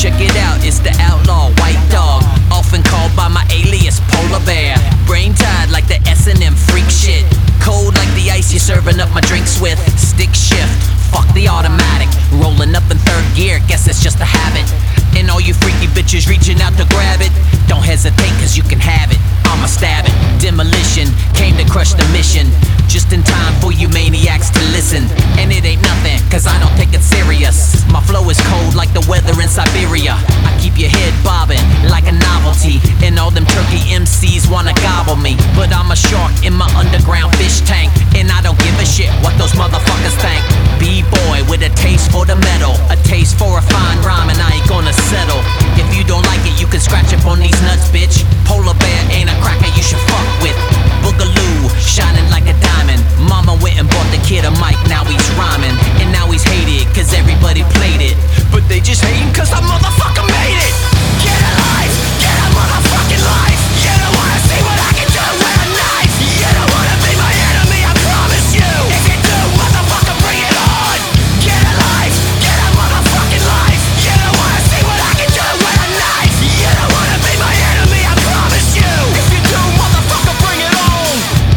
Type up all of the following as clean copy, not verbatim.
check it out, it's the outlaw white dog, often called by my alias Polar Bear. Brain tied like the S&M freak shit, cold like the ice you're serving up my drinks with. Stick shift, fuck the automatic, rolling up in third gear, guess it's just a habit. And all you freaky bitches reaching out to grab it, don't hesitate cause you can have it, I'ma stab it. Demolition, came to crush the mission, just in time for you maniacs to listen. And it ain't nothing, cause I don't take it serious. My flow is cold like the weather in Siberia. I keep your head bobbing like a novelty, and all them turkey MCs wanna gobble me. But I'm a shark in my underground fish tank, and I don't give a shit what those motherfuckers think. B-boy with a taste for the metal, a taste for a fine rhyme, and I ain't gonna settle. If you don't like it, you can scratch up on these nuts, bitch. Polar Bear ain't a cracker you should fuck with. Boogaloo, shining like a diamond. Mama went and bought the kid a mic, now he's rhyming. And now he's hated, cause everybody played it. But they just hating cause the motherfucker made it. Get a life, get a motherfucking life. You don't wanna see what I can do with a knife. You don't wanna be my enemy, I promise you. If you do, motherfucker, bring it on. Get a life, get a motherfucking life. You don't wanna see what I can do with a knife. You don't wanna be my enemy, I promise you. If you do, motherfucker, bring it on.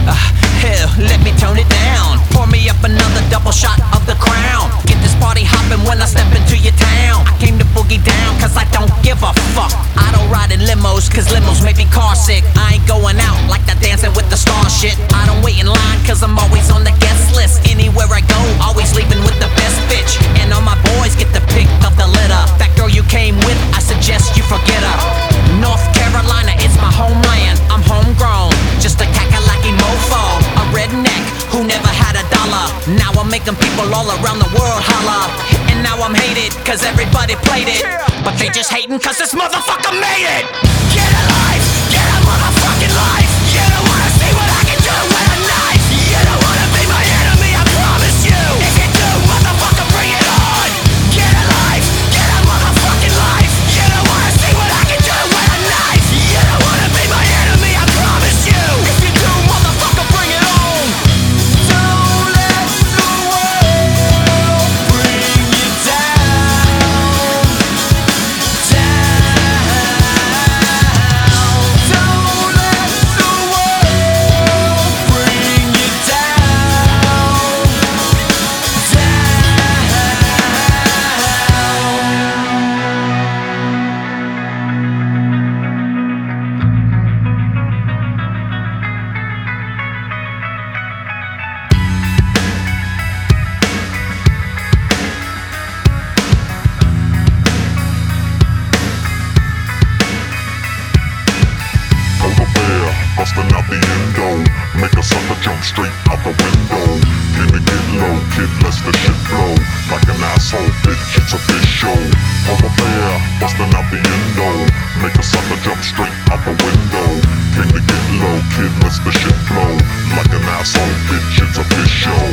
Hell, let me tone it down. Pour me up another double shot of the Crown. Get this party hopping when I step into your town. I came to boogie down cause I don't give a fuck. I don't ride in limos cause limos make me car sick. I ain't going out like that dancing with the star shit. I don't wait in line cause I'm always on the guest list. Anywhere I go, always leaving with the best bitch. And all my boys get the pick of the litter. That girl you came with, I suggest you forget her. North Carolina, it's my homeland. I'm homegrown, just a kakalaki mofo. A redneck who never had a dollar. Now I'm making people all around the world holler. And now I'm hated cause everybody played it. But they just hating cause this motherfucker made it. Get a life, get a motherfucking life. You don't wanna see what I can do with a knife. You don't wanna be my enemy, I promise you. If you do, motherfucker, bring it on. Get a life, get a motherfucking life. You don't wanna see what I can do with a knife. You don't wanna be my enemy, I promise you. If you do, motherfucker, bring it on. Don't let the world bring you down, Don't let the world bring you down, Polar bear, busting out the endo. Make a sucker jump straight out the window. Can you get low, kid, lets the shit flow. Like an asshole, bitch, it's a fish show. Polar bear, busting out the endo. Make a sucker jump straight out the window. Can you get low, kid, lets the shit flow. Like an asshole, bitch, it's a fish show.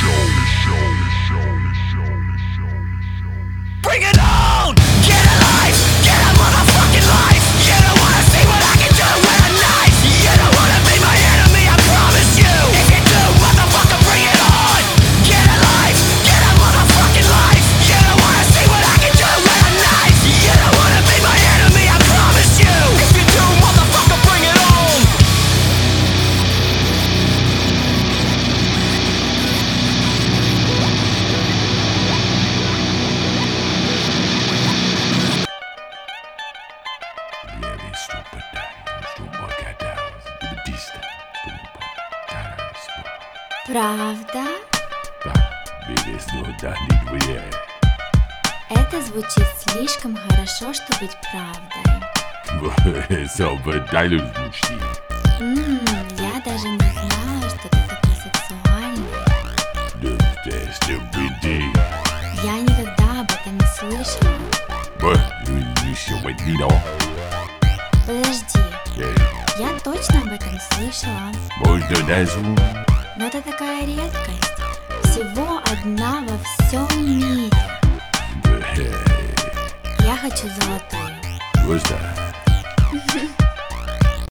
bring it on! Get a life, get a motherfucking life. You don't wanna see what I can do with a knife. You don't wanna be my enemy, I promise you. If you do, motherfucker, bring it on. Get a life, get a motherfucking life. You don't wanna see what I can do with a knife. You don't wanna be my enemy, I promise you. If you do, motherfucker, bring it on. Правда? Это звучит слишком хорошо, чтобы быть правдой. Я даже не знала, что ты такой сексуальный. Я никогда об этом не слышала. Подожди, я точно об этом слышала. Но это такая редкость. Всего одна во всем мире. Я хочу золотую.